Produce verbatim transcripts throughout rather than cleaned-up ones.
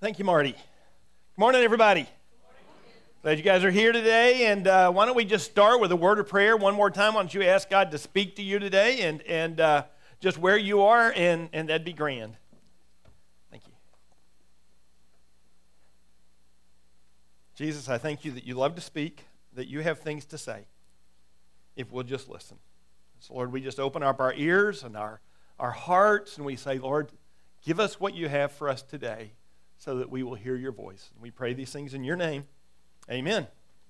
Thank you, Marty. Good morning, everybody. Glad you guys are here today, and uh, why don't we just start with a word of prayer one more time? Why don't you ask God to speak to you today, and and uh, just where you are, and, and that'd be grand. Thank you. Jesus, I thank you that you love to speak, that you have things to say, if we'll just listen. So, Lord, we just open up our ears and our, our hearts, and we say, Lord, give us what you have for us today, so that we will hear your voice. And we pray these things in your name. Amen.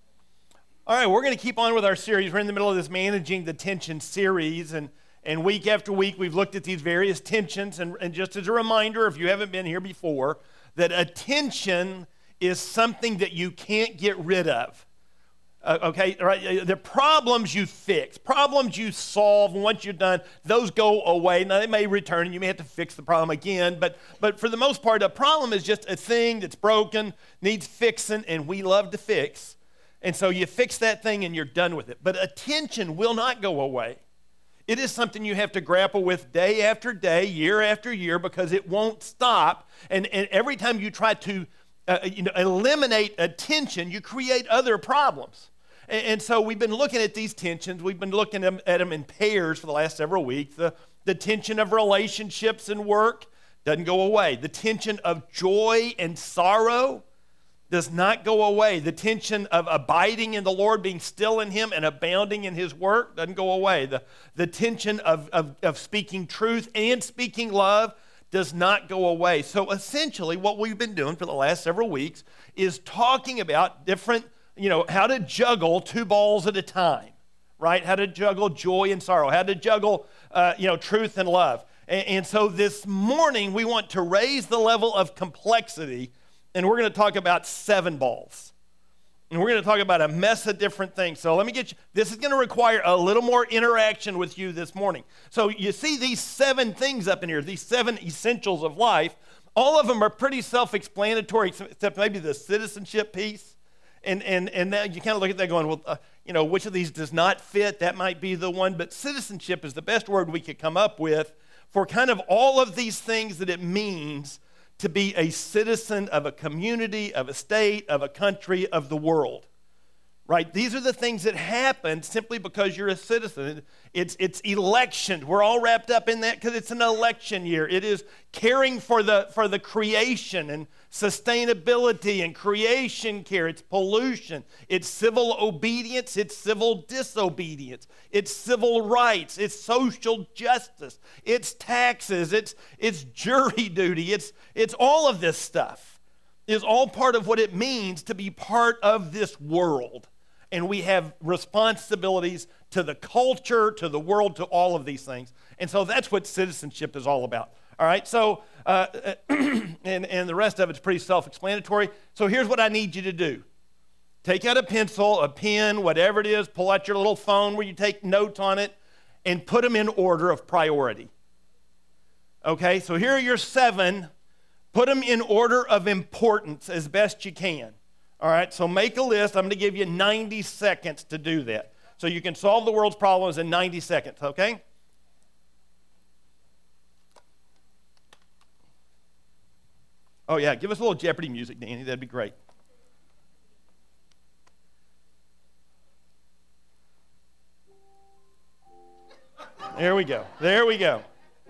All right, we're going to keep on with our series. We're in the middle of this Managing the Tension series, and, and week after week we've looked at these various tensions, and, and just as a reminder, if you haven't been here before, that a tension is something that you can't get rid of. Uh, okay, right? The problems you fix, problems you solve, once you're done, those go away. Now, they may return, and you may have to fix the problem again, but but for the most part, a problem is just a thing that's broken, needs fixing, and we love to fix. And so you fix that thing, and you're done with it. But a tension will not go away. It is something you have to grapple with day after day, year after year, because it won't stop. And, and every time you try to uh, you know, eliminate a tension, you create other problems. And so we've been looking at these tensions. We've been looking at them in pairs for the last several weeks. The, the tension of relationships and work doesn't go away. The tension of joy and sorrow does not go away. The tension of abiding in the Lord, being still in him and abounding in his work doesn't go away. The, the tension of, of, of speaking truth and speaking love does not go away. So essentially what we've been doing for the last several weeks is talking about different you know, how to juggle two balls at a time, right? How to juggle joy and sorrow, how to juggle, uh, you know, truth and love. And, and so this morning, we want to raise the level of complexity, and we're going to talk about seven balls. And we're going to talk about a mess of different things. So let me get you, this is going to require a little more interaction with you this morning. So you see these seven things up in here, these seven essentials of life. All of them are pretty self-explanatory, except maybe the citizenship piece. And and and now you kind of look at that going, well, uh, you know, which of these does not fit? That might be the one. But citizenship is the best word we could come up with for kind of all of these things that it means to be a citizen of a community, of a state, of a country, of the world. Right? These are the things that happen simply because you're a citizen. It's it's election. We're all wrapped up in that because it's an election year. It is caring for the for the creation and sustainability and creation care. It's pollution. It's civil obedience. It's civil disobedience. It's civil rights. It's social justice. It's taxes. It's it's jury duty. It's it's all of this stuff is all part of what it means to be part of this world. And we have responsibilities to the culture, to the world, to all of these things. And so that's what citizenship is all about. All right, so, uh, and, and the rest of it's pretty self-explanatory. So here's what I need you to do. Take out a pencil, a pen, whatever it is, pull out your little phone where you take notes on it, and put them in order of priority. Okay, so here are your seven. Put them in order of importance as best you can. All right, so make a list. I'm going to give you ninety seconds to do that. So you can solve the world's problems in ninety seconds, okay? Oh, yeah, give us a little Jeopardy music, Danny. That'd be great. There we go. There we go.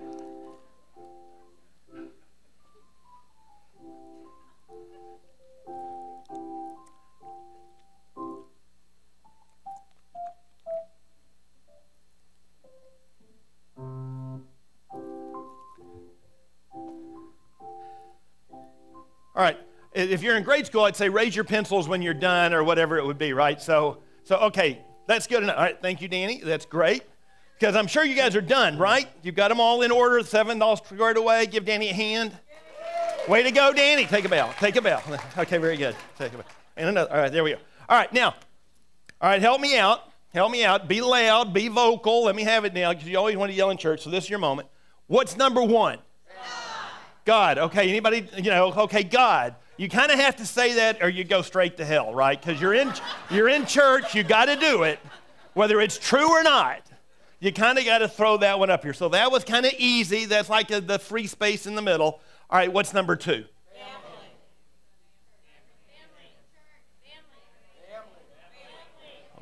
All right, if you're in grade school, I'd say raise your pencils when you're done or whatever it would be, right? So, so okay, that's good enough. All right, thank you, Danny. That's great. Because I'm sure you guys are done, right? You've got them all in order, seven all squared away. Give Danny a hand. Way to go, Danny. Take a bow. Take a bow. Okay, very good. Take a bow. And another. All right, there we go. All right, now, all right, help me out. Help me out. Be loud. Be vocal. Let me have it now because you always want to yell in church, so this is your moment. What's number one? God. Okay, anybody, you know, okay, God. You kind of have to say that or you go straight to hell, right? Because you're in, you're in church, you got to do it, whether it's true or not. You kind of got to throw that one up here. So that was kind of easy. That's like a, the free space in the middle. All right, what's number two? Family.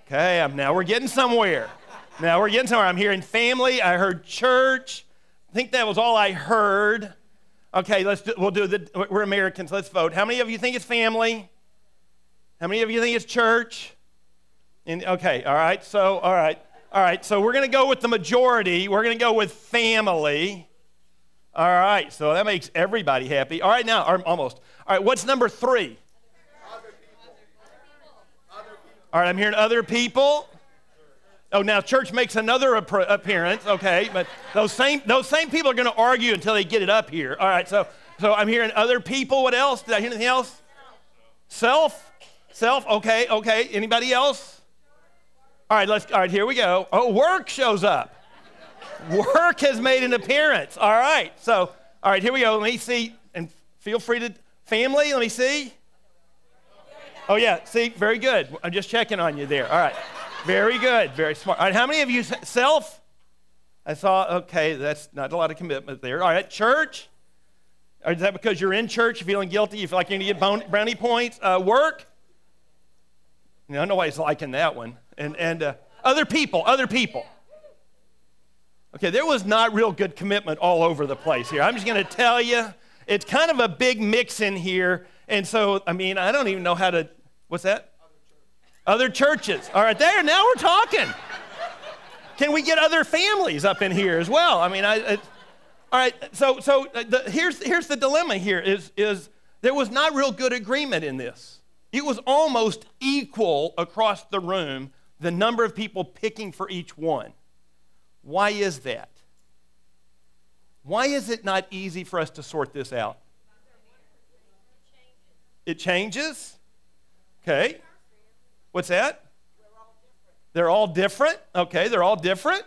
Okay, I'm, now we're getting somewhere. Now we're getting somewhere. I'm hearing family. I heard church. I think that was all I heard. Okay, let's do, we'll do the, we're Americans. Let's vote. How many of you think it's family? How many of you think it's church? And, okay, all right, so, all right. All right, so we're going to go with the majority. We're going to go with family. All right, so that makes everybody happy. All right, now, or almost. All right, what's number three? Other people. Other people. All right, I'm hearing other people. Oh, now church makes another appearance, okay, but those same those same people are going to argue until they get it up here. All right, so so I'm hearing other people. What else? Did I hear anything else? Self? Self, okay, okay. Anybody else? All right, let's, all right, here we go. Oh, work shows up. Work has made an appearance. All right, so, all right, here we go. Let me see, and feel free to, family, let me see. Oh, yeah, see, very good. I'm just checking on you there. All right, very good, very smart. All right, how many of you, self? I saw, okay, that's not a lot of commitment there. All right, church? Or is that because you're in church, you're feeling guilty, you feel like you're going to get brownie points? Uh, work? You know, nobody's liking that one. And, and uh, other people, other people. Okay, there was not real good commitment all over the place here. I'm just going to tell you, it's kind of a big mix in here. And so, I mean, I don't even know how to, what's that? Other churches. Other churches. All right, there, now we're talking. Can we get other families up in here as well? I mean, I, I all right, so so the, here's, here's the dilemma here is, is there was not real good agreement in this. It was almost equal across the room, the number of people picking for each one. Why is that? Why is it not easy for us to sort this out? It changes? Okay. What's that? They're all different. Okay, they're all different.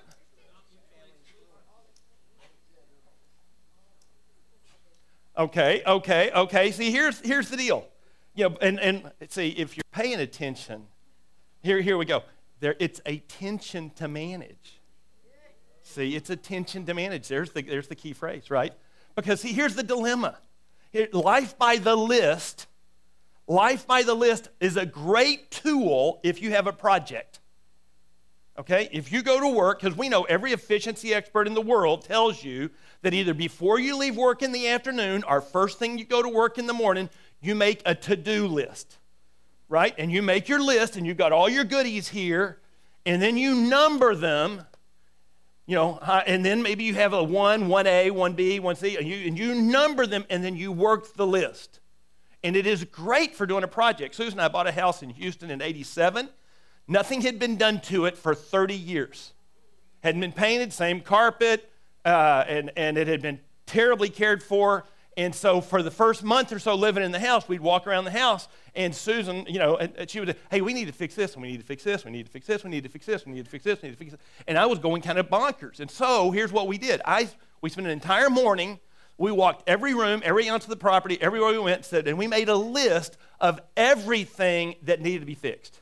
Okay, okay, okay. See, here's, here's the deal. You know, and, and see, if you're paying attention, here, here we go. There, it's a tension to manage. See, it's a tension to manage. There's the, there's the key phrase, right? Because see, here's the dilemma. Here, life by the list, life by the list is a great tool if you have a project. Okay? If you go to work, because we know every efficiency expert in the world tells you that either before you leave work in the afternoon or first thing you go to work in the morning, you make a to-do list, right? And you make your list, and you've got all your goodies here, and then you number them, you know, and then maybe you have a one, one A, one B, one C, and you, and you number them, and then you work the list. And it is great for doing a project. Susan and I bought a house in Houston in eighty-seven. Nothing had been done to it for thirty years. Hadn't been painted, same carpet, uh, and, and it had been terribly cared for. And so for the first month or so living in the house, we'd walk around the house, and Susan, you know, and, and she would, hey, we need to fix this, and we need to fix this, we need to fix this, we need to fix this, we need to fix this, we need to fix this. And I was going kind of bonkers. And so here's what we did. I, we spent an entire morning, we walked every room, every ounce of the property, everywhere we went, said, and we made a list of everything that needed to be fixed.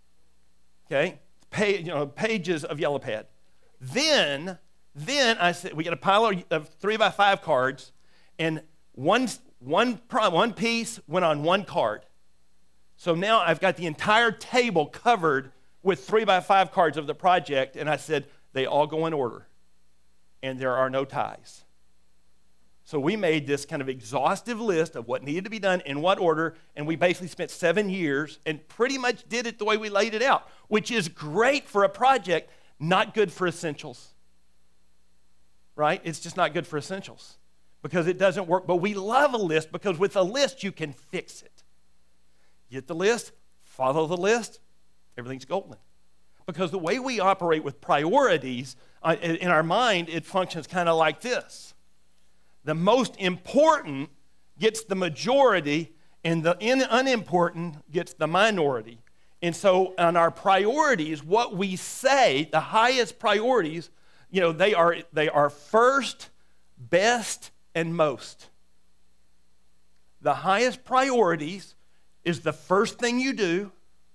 Okay? Pay, you know, pages of yellow pad. Then, then I said, we got a pile of, of three by five cards, and One, one, one piece went on one card. So now I've got the entire table covered with three by five cards of the project, and I said, they all go in order, and there are no ties. So we made this kind of exhaustive list of what needed to be done in what order, and we basically spent seven years and pretty much did it the way we laid it out, which is great for a project, not good for essentials. Right? It's just not good for essentials because it doesn't work. But we love a list because with a list, you can fix it. Get the list, follow the list, everything's golden. Because the way we operate with priorities, uh, in our mind, it functions kind of like this. The most important gets the majority, and the unimportant gets the minority. And so on our priorities, what we say, the highest priorities, you know, they are, they are first, best, and most. The highest priorities is the first thing you do.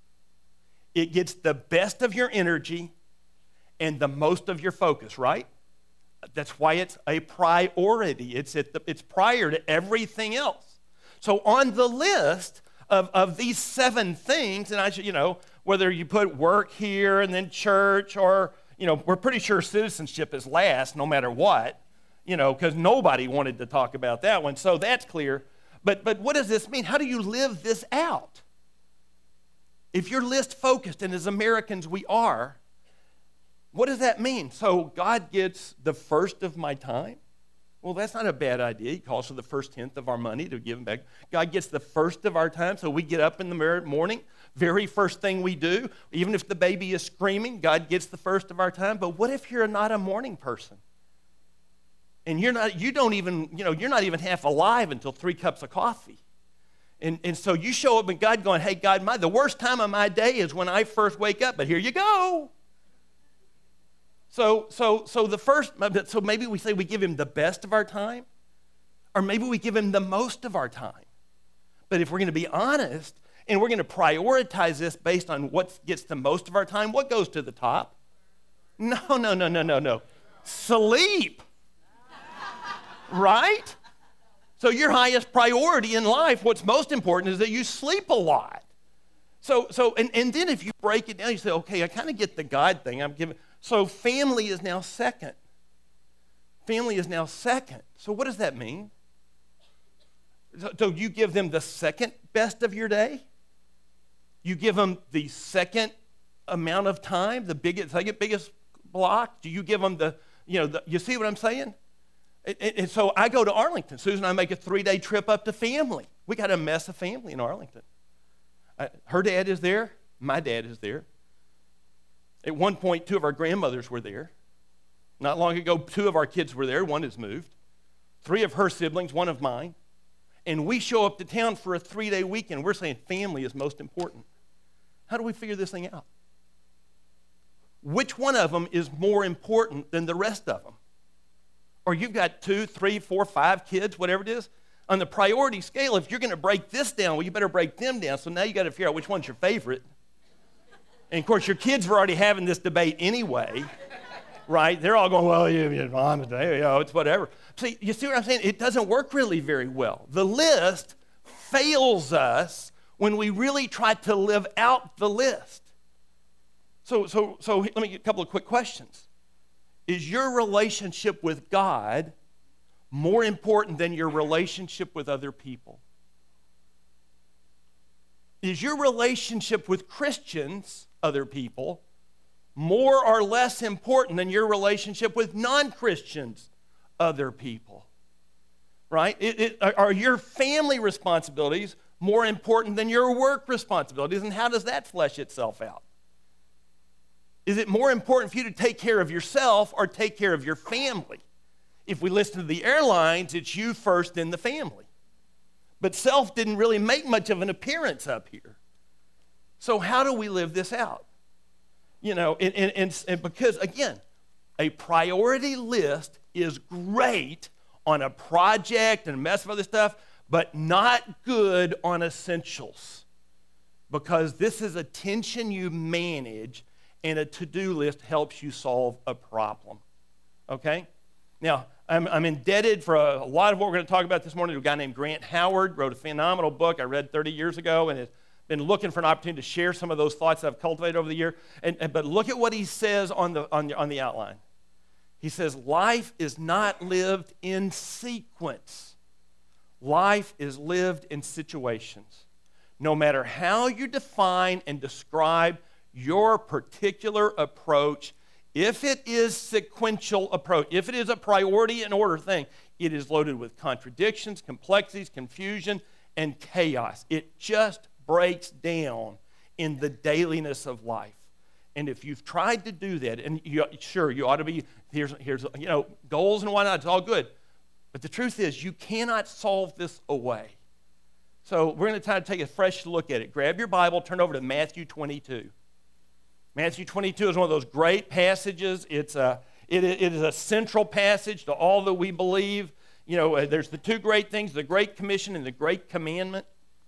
It gets the best of your energy and the most of your focus, right? That's why it's a priority. It's, at the, it's prior to everything else. So on the list of, of these seven things, and I should, you know, whether you put work here and then church, or, you know, we're pretty sure citizenship is last no matter what, you know, because nobody wanted to talk about that one, so that's clear. But, but what does this mean? How do you live this out? If you're list focused, and as Americans we are, what does that mean? So God gets the first of my time? Well, that's not a bad idea. He calls for the first tenth of our money to give him back. God gets the first of our time, so we get up in the morning, very first thing we do, even if the baby is screaming, God gets the first of our time. But what if you're not a morning person? And you're not, you don't even, you know, you're not even half alive until three cups of coffee. And, and so you show up and God going, hey, God, my, the worst time of my day is when I first wake up, but here you go. So, so, so the first, so maybe we say we give him the best of our time, or maybe we give him the most of our time. But if we're going to be honest, and we're going to prioritize this based on what gets the most of our time, what goes to the top? No, no, no, no, no, no. Sleep. Right? So your highest priority in life, what's most important is that you sleep a lot. So, so and, and then if you break it down, you say, okay, I kind of get the God thing. I'm giving. So family is now second. Family is now second. So what does that mean? So, so you give them the second best of your day? You give them the second amount of time, the biggest, second biggest block? Do you give them the, you know, the, you see what I'm saying? And, and so I go to Arlington. Susan and I make a three-day trip up to family. We got a mess of family in Arlington. Uh, her dad is there. My dad is there. At one point, two of our grandmothers were there. Not long ago, two of our kids were there. One has moved. Three of her siblings, one of mine. And we show up to town for a three-day weekend. We're saying family is most important. How do we figure this thing out? Which one of them is more important than the rest of them? Or you've got two, three, four, five kids, whatever it is. On the priority scale, if you're going to break this down, well, you better break them down. So now you got to figure out which one's your favorite. And of course, your kids were already having this debate anyway, right? They're all going, well, you, you mom, you know, it's whatever. See, you see what I'm saying? It doesn't work really very well. The list fails us when we really try to live out the list. So, so, so let me get a couple of quick questions. Is your relationship with God more important than your relationship with other people? Is your relationship with Christians, other people, more or less important than your relationship with non-Christians, other people? Right? It, it, are your family responsibilities more important than your work responsibilities? And how does that flesh itself out? Is it more important for you to take care of yourself or take care of your family? If we listen to the airlines, it's you first, then the family. But self didn't really make much of an appearance up here. So how do we live this out? You know, and, and, and, and because, again, a priority list is great on a project and a mess of other stuff, but not good on essentials. Because this is a tension you manage, and a to-do list helps you solve a problem. Okay? Now, I'm, I'm indebted for a, a lot of what we're going to talk about this morning to a guy named Grant Howard, wrote a phenomenal book I read thirty years ago, and has been looking for an opportunity to share some of those thoughts I've cultivated over the year. And, and, but look at what he says on the, on, the, on the outline. He says, life is not lived in sequence. Life is lived in situations. No matter how you define and describe your particular approach, if it is sequential approach, if it is a priority and order thing, it is loaded with contradictions, complexities, confusion, and chaos. It just breaks down in the dailiness of life. And if you've tried to do that, and you, sure, you ought to be, here's, here's, you know, goals and whatnot, it's all good. But the truth is, you cannot solve this away. So we're going to try to take a fresh look at it. Grab your Bible, turn over to Matthew twenty-two. Matthew twenty-two is one of those great passages. It's a, it, it is a central passage to all that we believe. You know, uh, there's the two great things, the Great Commission and the Great Commandment.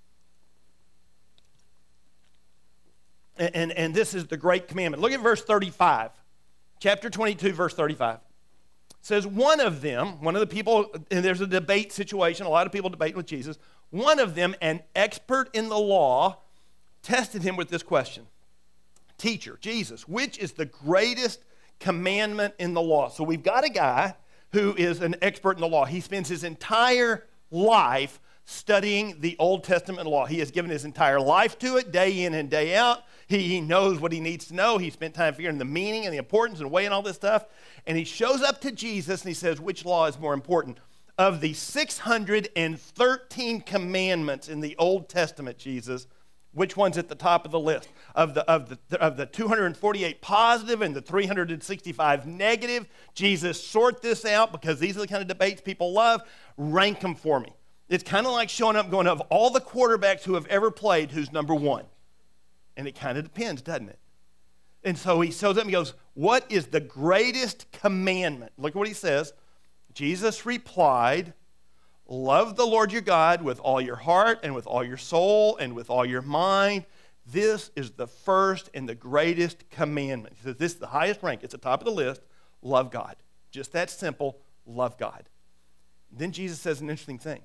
And, and, and this is the Great Commandment. Look at verse thirty-five. Chapter twenty-two, verse thirty-five. It says one of them, one of the people, and there's a debate situation, a lot of people debate with Jesus. One of them, an expert in the law, tested him with this question. Teacher, Jesus, which is the greatest commandment in the law? So we've got a guy who is an expert in the law. He spends his entire life studying the Old Testament law. He has given his entire life to it, day in and day out. He, he knows what he needs to know. He spent time figuring the meaning and the importance and weighing all this stuff. And he shows up to Jesus and he says, which law is more important? Of the six hundred thirteen commandments in the Old Testament, Jesus, which one's at the top of the list? Of the, of the, of the two hundred forty-eight positive and the three hundred sixty-five negative, Jesus, sort this out because these are the kind of debates people love. Rank them for me. It's kind of like showing up going, of all the quarterbacks who have ever played, who's number one? And it kind of depends, doesn't it? And so he shows up and he goes, what is the greatest commandment? Look what he says. Jesus replied, love the Lord your God with all your heart and with all your soul and with all your mind. This is the first and the greatest commandment. He says this is the highest rank. It's the top of the list. Love God. Just that simple. Love God. Then Jesus says an interesting thing.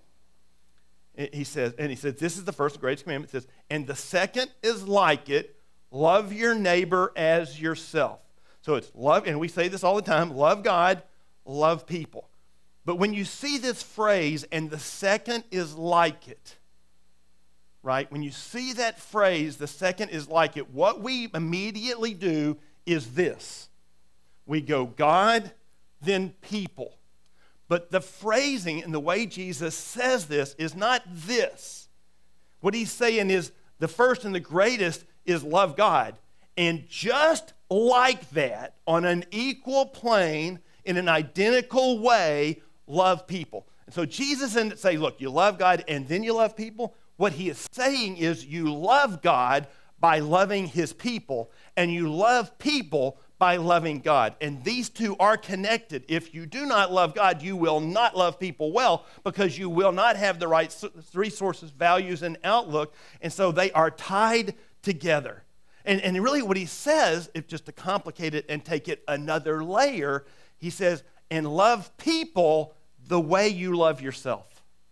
He says, and he says, this is the first and greatest commandment. It says, and the second is like it. Love your neighbor as yourself. So it's love, and we say this all the time, love God, love people. But when you see this phrase, and the second is like it, right? When you see that phrase, the second is like it, what we immediately do is this. We go God, then people. But the phrasing and the way Jesus says this is not this. What he's saying is the first and the greatest is love God. And just like that, on an equal plane, in an identical way, love people. And so Jesus didn't say, look, you love God and then you love people. What he is saying is you love God by loving his people, and you love people by loving God. And these two are connected. If you do not love God, you will not love people well, because you will not have the right resources, values, and outlook. And so they are tied together. And, and really what he says, if just to complicate it and take it another layer, he says, and love people the way you love yourself.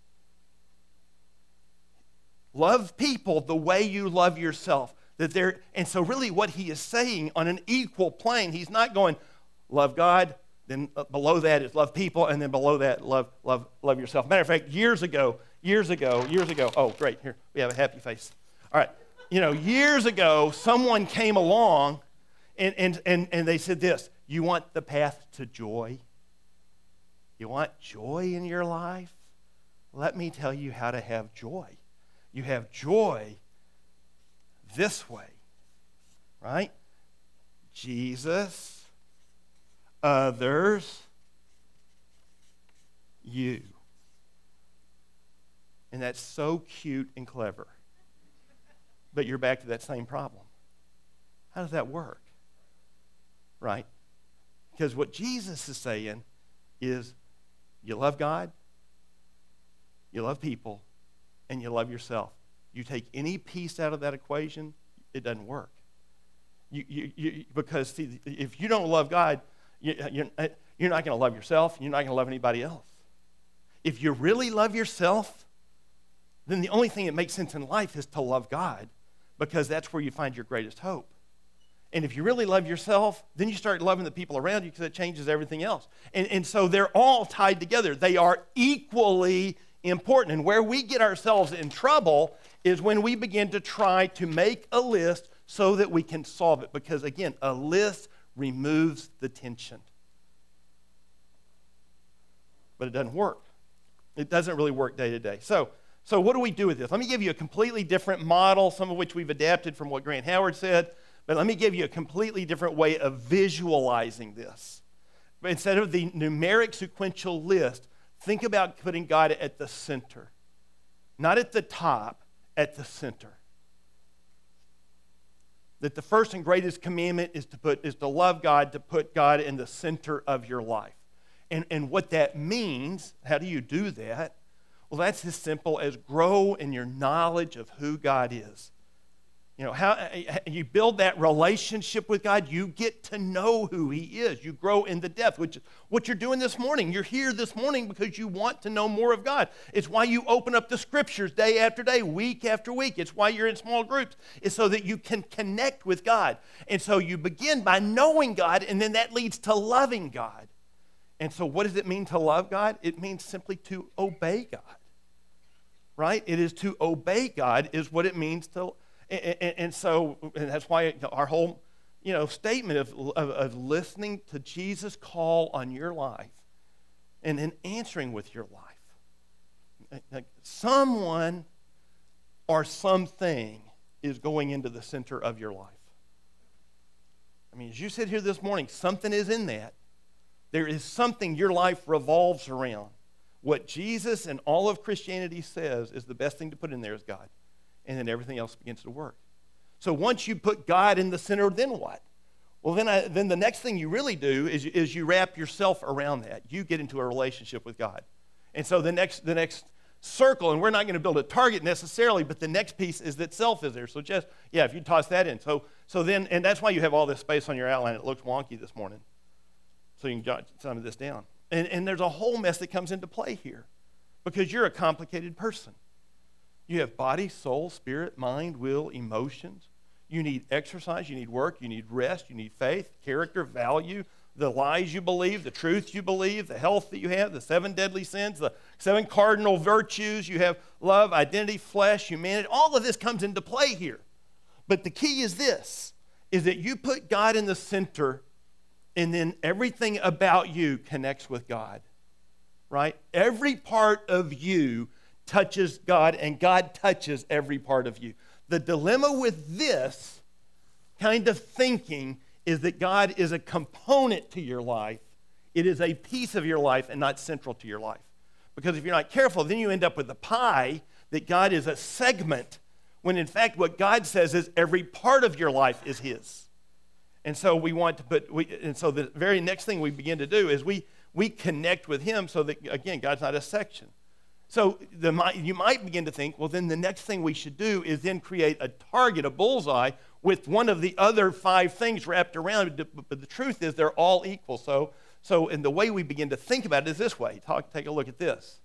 Love people the way you love yourself. That they're, and so really what he is saying on an equal plane, he's not going, love God, then below that is love people, and then below that, love, love, love yourself. Matter of fact, years ago, years ago, years ago, oh, great, here, we have a happy face. All right, you know, years ago, someone came along and, and, and, and they said this, you want the path to joy? You want joy in your life? Let me tell you how to have joy. You have joy this way, right? Jesus, others, you. And that's so cute and clever. But you're back to that same problem. How does that work? Right? Because what Jesus is saying is you love God, you love people, and you love yourself. You take any piece out of that equation, it doesn't work. You, you, you, because see, if you don't love God, you, you're, you're not going to love yourself. You're not going to love anybody else. If you really love yourself, then the only thing that makes sense in life is to love God, because that's where you find your greatest hope. And if you really love yourself, then you start loving the people around you, because it changes everything else. And, and so they're all tied together. They are equally important. And where we get ourselves in trouble is when we begin to try to make a list so that we can solve it. Because again, a list removes the tension. But it doesn't work. It doesn't really work day to day. So, so what do we do with this? Let me give you a completely different model, some of which we've adapted from what Grant Howard said. But let me give you a completely different way of visualizing this. But instead of the numeric sequential list, think about putting God at the center. Not at the top, at the center. That the first and greatest commandment is to put is to love God, to put God in the center of your life. And, and what that means, how do you do that? Well, that's as simple as grow in your knowledge of who God is. You know, how you build that relationship with God, you get to know who he is. You grow in the depth, which is what you're doing this morning. You're here this morning because you want to know more of God. It's why you open up the scriptures day after day, week after week. It's why you're in small groups. It's so that you can connect with God. And so you begin by knowing God, and then that leads to loving God. And so what does it mean to love God? It means simply to obey God, right? It is to obey God is what it means to And, and, and so and that's why our whole, you know, statement of, of, of listening to Jesus' call on your life and then answering with your life. Like someone or something is going into the center of your life. I mean, as you sit here this morning, something is in that. There is something your life revolves around. What Jesus and all of Christianity says is the best thing to put in there is God. And then everything else begins to work. So once you put God in the center, then what? Well, then, I, then the next thing you really do is, is you wrap yourself around that. You get into a relationship with God. And so the next, the next circle, and we're not going to build a target necessarily, but the next piece is that self is there. So just, yeah, if you toss that in. So, so then, and that's why you have all this space on your outline. It looks wonky this morning. So you can jot some of this down. And, and there's a whole mess that comes into play here because you're a complicated person. You have body, soul, spirit, mind, will, emotions. You need exercise, you need work, you need rest, you need faith, character, value, the lies you believe, the truth you believe, the health that you have, the seven deadly sins, the seven cardinal virtues. You have love, identity, flesh, humanity. All of this comes into play here. But the key is this, is that you put God in the center and then everything about you connects with God, right? Every part of you touches God, and God touches every part of you. The dilemma with this kind of thinking is that God is a component to your life. It is a piece of your life and not central to your life. Because if you're not careful, then you end up with a pie that God is a segment, when in fact what God says is every part of your life is his. And so we want to put, we, and so the very next thing we begin to do is we, we connect with him so that, again, God's not a section. So the, you might begin to think, well, then the next thing we should do is then create a target, a bullseye, with one of the other five things wrapped around it. But the truth is they're all equal. So, so and the way we begin to think about it is this way. Talk, take a look at this.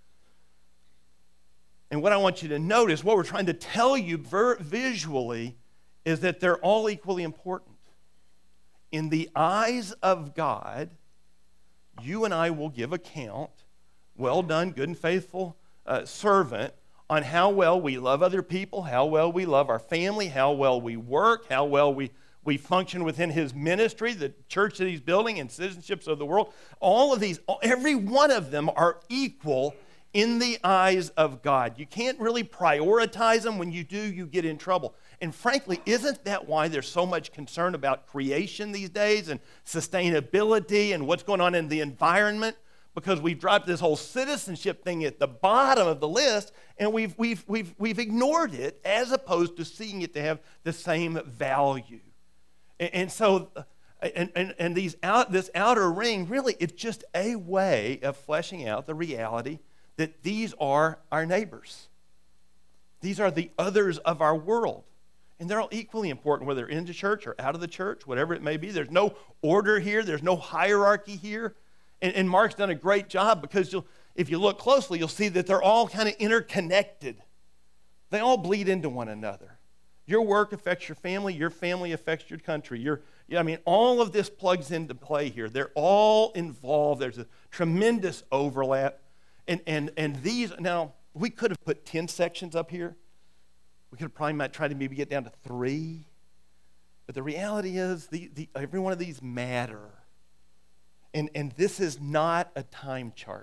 And what I want you to notice, what we're trying to tell you ver- visually, is that they're all equally important. In the eyes of God, you and I will give account, well done, good and faithful uh, servant, on how well we love other people, how well we love our family, how well we work, how well we, we function within his ministry, the church that he's building, and citizenships of the world. All of these, every one of them are equal in the eyes of God. You can't really prioritize them. When you do, you get in trouble. And frankly, isn't that why there's so much concern about creation these days and sustainability and what's going on in the environment? Because we've dropped this whole citizenship thing at the bottom of the list, and we've, we've, we've, we've ignored it as opposed to seeing it to have the same value. And, and so, and, and, and these out, this outer ring, really, it's just a way of fleshing out the reality that these are our neighbors. These are the others of our world. And they're all equally important, whether they're in the church or out of the church, whatever it may be. There's no order here. There's no hierarchy here. And, and Mark's done a great job because you'll, if you look closely, you'll see that they're all kind of interconnected. They all bleed into one another. Your work affects your family. Your family affects your country. Your, I mean, all of this plugs into play here. They're all involved. There's a tremendous overlap. And, and, and these, now, we could have put ten sections up here. We could have probably might try to maybe get down to three. But the reality is the, the, every one of these matter. And, and this is not a time chart.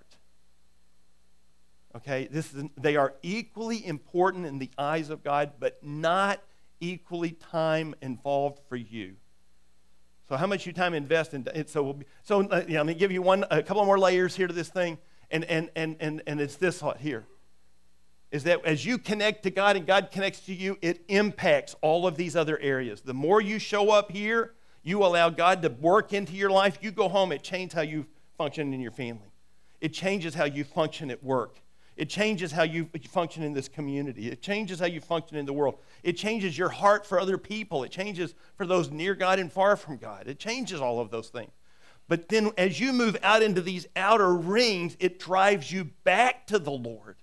Okay? This is, they are equally important in the eyes of God, but not equally time involved for you. So how much you time invest in it? So, we'll be, so uh, yeah, let me give you one, a couple more layers here to this thing. And, and, and, and, and it's this here. Is that as you connect to God and God connects to you, it impacts all of these other areas. The more you show up here, you allow God to work into your life. You go home, it changes how you function in your family. It changes how you function at work. It changes how you function in this community. It changes how you function in the world. It changes your heart for other people. It changes for those near God and far from God. It changes all of those things. But then as you move out into these outer rings, it drives you back to the Lord.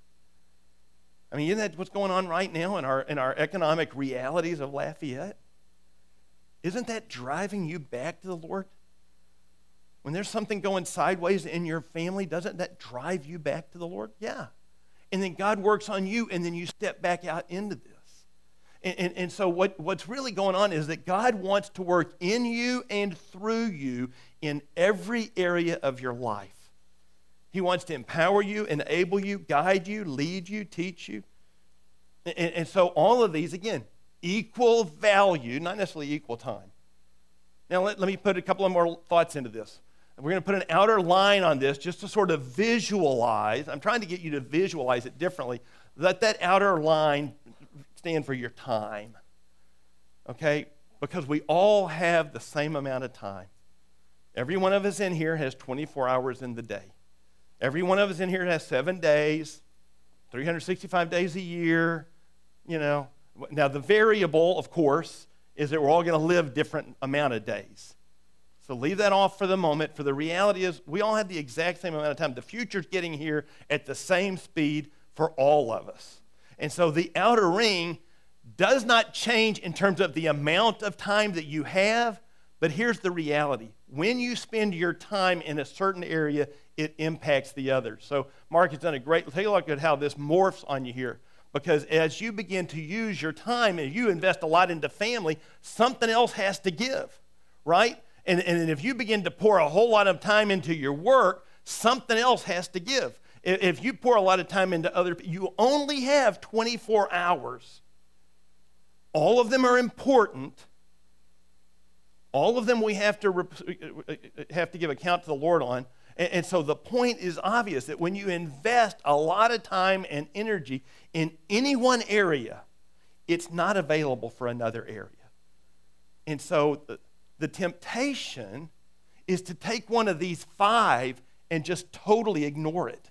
I mean, isn't that what's going on right now in our, in our economic realities of Lafayette? Isn't that driving you back to the Lord? When there's something going sideways in your family, doesn't that drive you back to the Lord? Yeah. And then God works on you, and then you step back out into this. And, and, and so what, what's really going on is that God wants to work in you and through you in every area of your life. He wants to empower you, enable you, guide you, lead you, teach you. And, and so all of these, again, equal value, not necessarily equal time. Now let, let me put a couple of more thoughts into this. We're going to put an outer line on this just to sort of visualize. I'm trying to get you to visualize it differently. Let that outer line stand for your time, okay? Because we all have the same amount of time. Every one of us in here has twenty-four hours in the day. Every one of us in here has seven days, three hundred sixty-five days a year, you know. Now, the variable, of course, is that we're all going to live different amount of days. So leave that off for the moment. For the reality is we all have the exact same amount of time. The future's getting here at the same speed for all of us. And so the outer ring does not change in terms of the amount of time that you have, but here's the reality. When you spend your time in a certain area, it impacts the others. So Mark has done a great, take a look at how this morphs on you here. Because as you begin to use your time and you invest a lot into family, something else has to give, right? And, and if you begin to pour a whole lot of time into your work, something else has to give. If you pour a lot of time into other people, you only have twenty-four hours. All of them are important. All of them we have to, have to give account to the Lord on. And, and so the point is obvious that when you invest a lot of time and energy in any one area, it's not available for another area. And so the, the temptation is to take one of these five and just totally ignore it.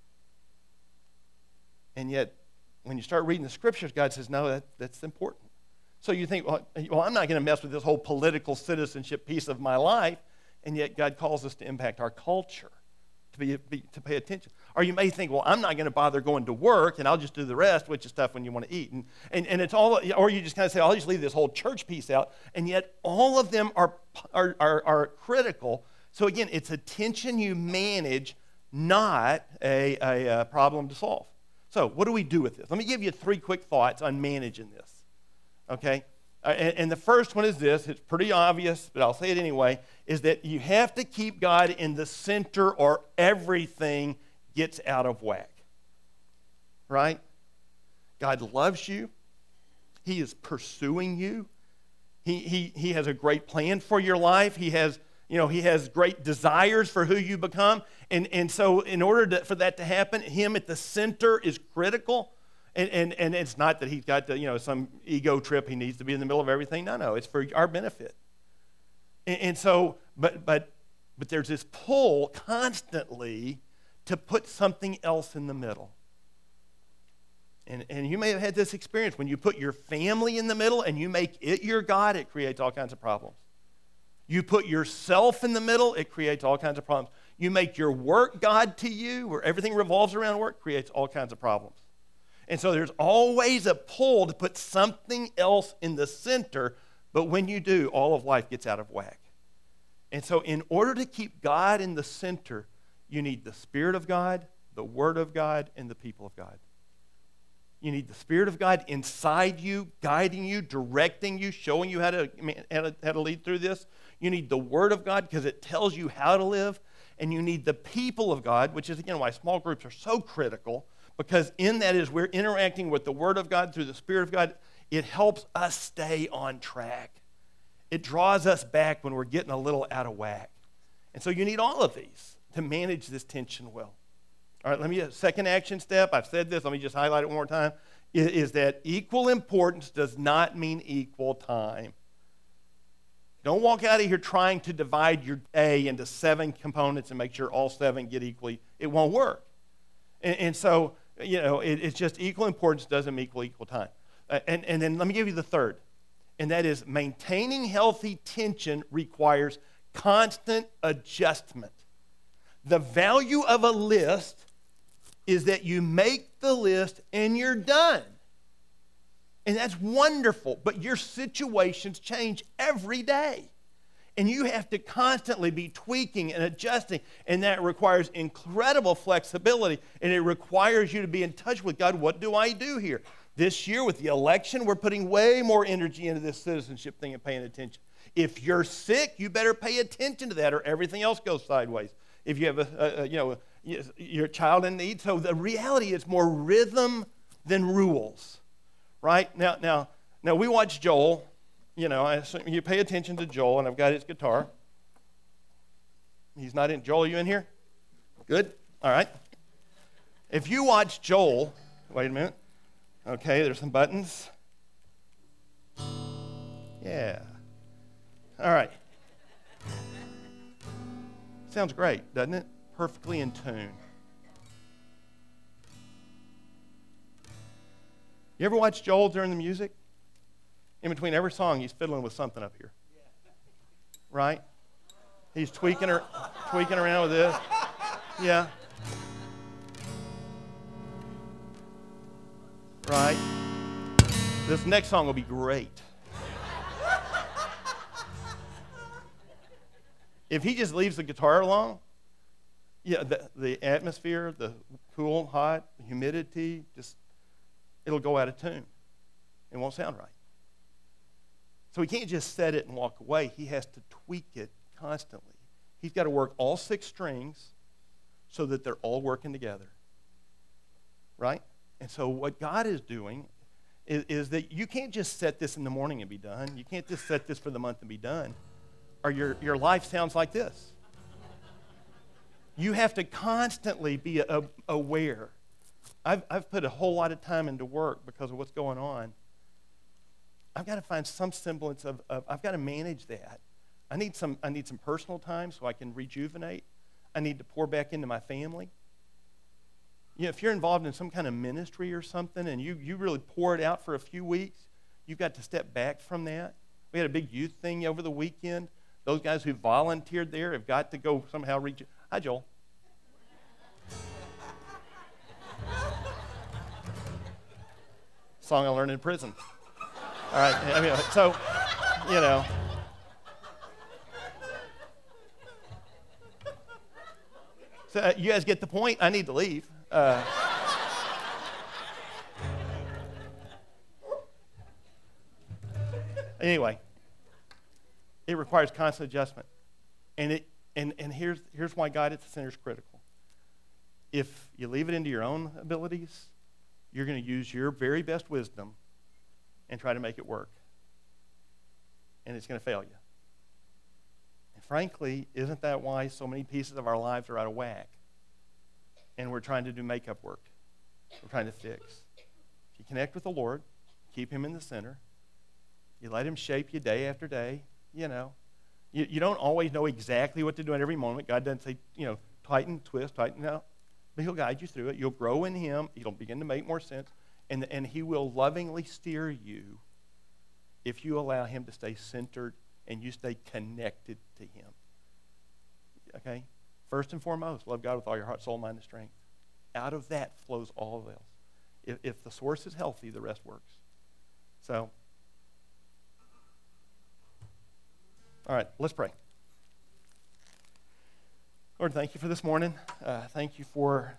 And yet, when you start reading the scriptures, God says, no, that, that's important. So you think, well, well I'm not going to mess with this whole political citizenship piece of my life. And yet God calls us to impact our culture, to be, be to pay attention. Or you may think, well, I'm not going to bother going to work, and I'll just do the rest, which is stuff when you want to eat. And, and, and it's all, or you just kind of say, I'll just leave this whole church piece out. And yet all of them are, are, are, are critical. So again, it's a tension you manage, not a, a, a problem to solve. So what do we do with this? Let me give you three quick thoughts on managing this, okay? Uh, and, and the first one is this. It's pretty obvious, but I'll say it anyway, is that you have to keep God in the center or everything gets out of whack, right? God loves you. He is pursuing you. He, he, he has a great plan for your life. He has, you know, he has great desires for who you become. And, and so in order to, for that to happen, him at the center is critical. And, and, and it's not that he's got the, you know, some ego trip he needs to be in the middle of everything. No, no, it's for our benefit. And, and so, but but but there's this pull constantly to put something else in the middle. And, and you may have had this experience. When you put your family in the middle and you make it your God, it creates all kinds of problems. You put yourself in the middle, it creates all kinds of problems. You make your work God to you, where everything revolves around work, creates all kinds of problems. And so there's always a pull to put something else in the center, but when you do, all of life gets out of whack. And so in order to keep God in the center, you need the Spirit of God, the Word of God, and the people of God. You need the Spirit of God inside you, guiding you, directing you, showing you how to, how to, how to lead through this. You need the Word of God because it tells you how to live. And you need the people of God, which is, again, why small groups are so critical, because in that is we're interacting with the Word of God through the Spirit of God. It helps us stay on track. It draws us back when we're getting a little out of whack. And so you need all of these to manage this tension well. All right, let me, a second action step, I've said this, let me just highlight it one more time, is, is that equal importance does not mean equal time. Don't walk out of here trying to divide your day into seven components and make sure all seven get equally. It won't work. And, and so You know, it, it's just equal importance doesn't equal equal time. Uh, and, and then let me give you the third, and that is maintaining healthy tension requires constant adjustment. The value of a list is that you make the list and you're done. And that's wonderful, but your situations change every day. And you have to constantly be tweaking and adjusting, and that requires incredible flexibility, and it requires you to be in touch with God. What do I do here? This year with the election, we're putting way more energy into this citizenship thing and paying attention. If you're sick, you better pay attention to that, or everything else goes sideways. If you have a, a, a you know, your child in need. So the reality is more rhythm than rules, right? Now, now, now we watch Joel. You know, I assume you pay attention to Joel, and I've got his guitar. He's not in. Joel, are you in here? Good. All right. If you watch Joel, wait a minute. Okay, there's some buttons. Yeah. All right. Sounds great, doesn't it? Perfectly in tune. You ever watch Joel during the music? In between every song, he's fiddling with something up here. Right? He's tweaking, her, tweaking around with this. Yeah. Right? This next song will be great. If he just leaves the guitar alone, yeah, the, the atmosphere, the cool, hot, humidity, just, it'll go out of tune. It won't sound right. So he can't just set it and walk away. He has to tweak it constantly. He's got to work all six strings so that they're all working together. Right? And so what God is doing is, is that you can't just set this in the morning and be done. You can't just set this for the month and be done. Or your, your life sounds like this. You have to constantly be a, aware. I've, I've put a whole lot of time into work because of what's going on. I've got to find some semblance of, of, I've got to manage that. I need some, I need some personal time so I can rejuvenate. I need to pour back into my family. You know, if you're involved in some kind of ministry or something and you, you really pour it out for a few weeks, you've got to step back from that. We had a big youth thing over the weekend. Those guys who volunteered there have got to go somehow reach. Hi, Joel. Song I learned in prison. All right, I mean, so, you know. So uh, you guys get the point? I need to leave. Uh, anyway, it requires constant adjustment. And it and, and here's here's why God at the center is critical. If you leave it into your own abilities, you're going to use your very best wisdom and try to make it work. And it's going to fail you. And frankly, isn't that why so many pieces of our lives are out of whack? And we're trying to do makeup work. We're trying to fix. If you connect with the Lord, keep him in the center, you let him shape you day after day, you know. You, you don't always know exactly what to do at every moment. God doesn't say, you know, tighten, twist, tighten, no. But he'll guide you through it. You'll grow in him. It'll begin to make more sense. And, and he will lovingly steer you if you allow him to stay centered and you stay connected to him. Okay? First and foremost, love God with all your heart, soul, mind, and strength. Out of that flows all else. If, if the source is healthy, the rest works. So, all right, let's pray. Lord, thank you for this morning. Uh, thank you for,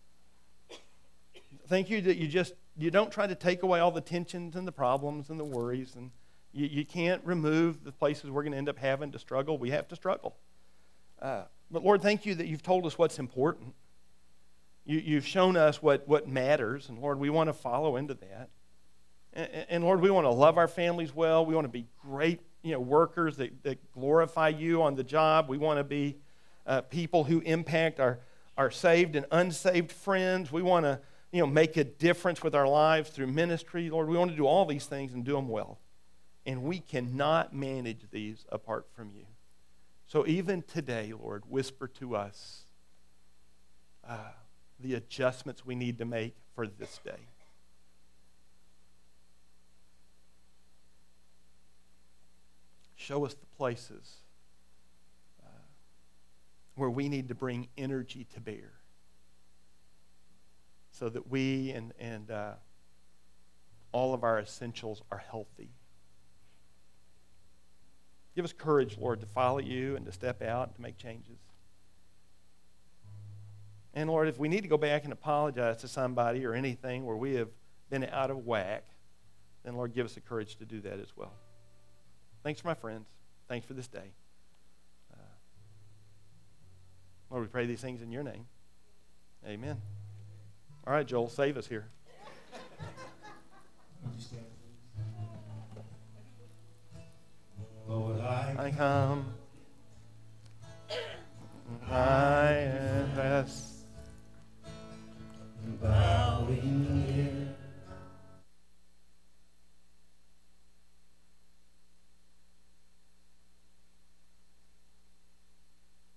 thank you that you just, you don't try to take away all the tensions and the problems and the worries, and you, you can't remove the places we're going to end up having to struggle. We have to struggle. Uh, but Lord, thank you that you've told us what's important. You, you've shown us what, what matters, and Lord, we want to follow into that. And, and Lord, we want to love our families well. We want to be great, you know, workers that, that glorify you on the job. We want to be uh, people who impact our, our saved and unsaved friends. We want to, you know, make a difference with our lives through ministry. Lord, we want to do all these things and do them well. And we cannot manage these apart from you. So even today, Lord, whisper to us, uh, the adjustments we need to make for this day. Show us the places uh, where we need to bring energy to bear so that we and, and uh, all of our essentials are healthy. Give us courage, Lord, to follow you and to step out and to make changes. And Lord, if we need to go back and apologize to somebody or anything where we have been out of whack, then Lord, give us the courage to do that as well. Thanks for my friends. Thanks for this day. Uh, Lord, we pray these things in your name. Amen. All right, Joel, save us here. Lord, I I come. I